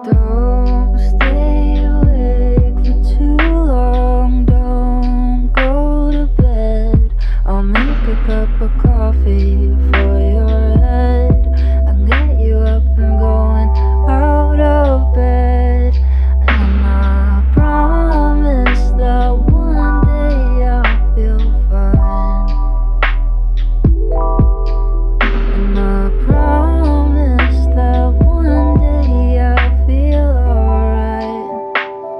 Don't stay awake for too long. Don't go to bed. I'll make a cup of coffee for your head and get you up and going out of bed. And I promise that one day I'll feel fine. And I promise that one day I'll feel alright.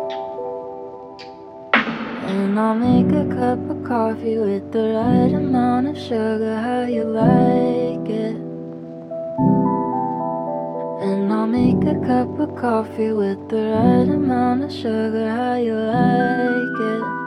And I'll make a cup of coffee with the right amount of sugar, how you like it. And I'll make a cup of coffee with the right amount of sugar, how you like it.